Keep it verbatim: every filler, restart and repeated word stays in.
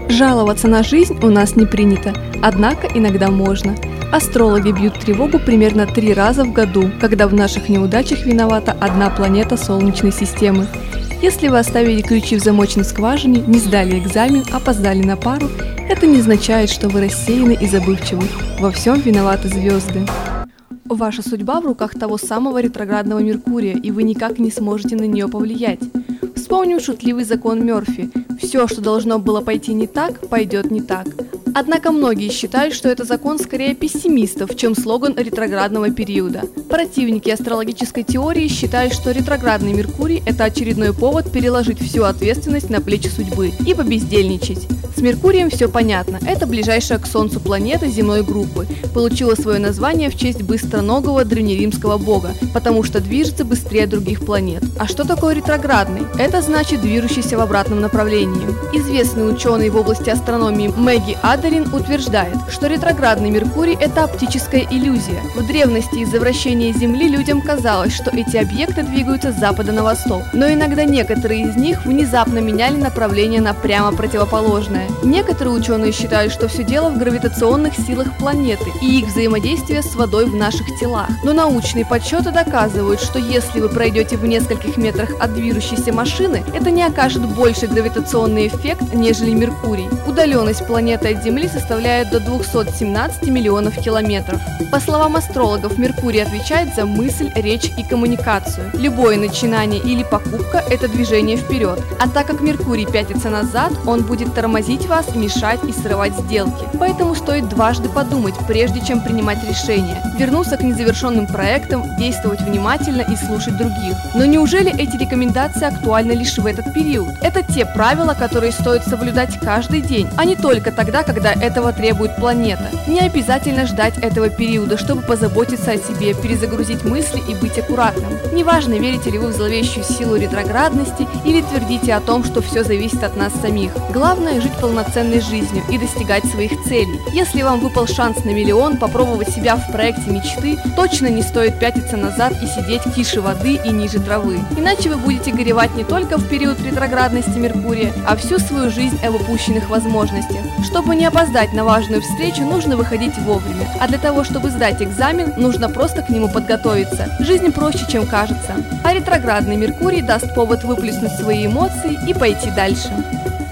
Жаловаться на жизнь у нас не принято, однако иногда можно. Астрологи бьют тревогу примерно три раза в году, когда в наших неудачах виновата одна планета Солнечной системы. Если вы оставили ключи в замочной скважине, не сдали экзамен, опоздали на пару, это не означает, что вы рассеяны и забывчивы. Во всем виноваты звезды. Ваша судьба в руках того самого ретроградного Меркурия, и вы никак не сможете на нее повлиять. Вспомним шутливый закон Мерфи. Все, что должно было пойти не так, пойдет не так. Однако многие считают, что это закон скорее пессимистов, чем слоган ретроградного периода. Противники астрологической теории считают, что ретроградный Меркурий – это очередной повод переложить всю ответственность на плечи судьбы и побездельничать. С Меркурием все понятно. Это ближайшая к Солнцу планета земной группы. Получила свое название в честь быстроногого древнеримского бога, потому что движется быстрее других планет. А что такое ретроградный? Это значит движущийся в обратном направлении. Известный ученый в области астрономии Мэгги Адерин утверждает, что ретроградный Меркурий – это оптическая иллюзия. В древности из-за вращения Земли людям казалось, что эти объекты двигаются с запада на восток, но иногда некоторые из них внезапно меняли направление на прямо противоположное. Некоторые ученые считают, что все дело в гравитационных силах планеты и их взаимодействие с водой в наших телах. Но научные подсчеты доказывают, что если вы пройдете в нескольких метрах от движущейся машины, это не окажет больший гравитационный эффект, нежели Меркурий. Удаленность планеты от Земли составляет до двухсот семнадцати миллионов километров. По словам астрологов, Меркурий отвечает за мысль, речь и коммуникацию. Любое начинание или покупка – это движение вперед. А так как Меркурий пятится назад, он будет тормозить вас, мешать и срывать сделки. Поэтому стоит дважды подумать, прежде чем принимать решения. Вернуться к незавершенным проектам, действовать внимательно и слушать других. Но неужели эти рекомендации актуальны лишь в этот период? Это те правила, которые стоит соблюдать каждый день, а не только тогда, когда этого требует планета. Не обязательно ждать этого периода, чтобы позаботиться о себе, перезагрузить мысли и быть аккуратным. Неважно, верите ли вы в зловещую силу ретроградности или твердите о том, что все зависит от нас самих. Главное – жить полноценной жизнью и достигать своих целей. Если вам выпал шанс на миллион попробовать себя в проекте мечты, точно не стоит пятиться назад и сидеть тише воды и ниже травы. Иначе вы будете горевать не только в период ретроградности Меркурия, а всю свою жизнь об упущенных возможностях. Чтобы не опоздать на важную встречу, нужно выходить вовремя, а для того, чтобы сдать экзамен, нужно просто к нему подготовиться. Жизнь проще, чем кажется. А ретроградный Меркурий даст повод выплеснуть свои эмоции и пойти дальше.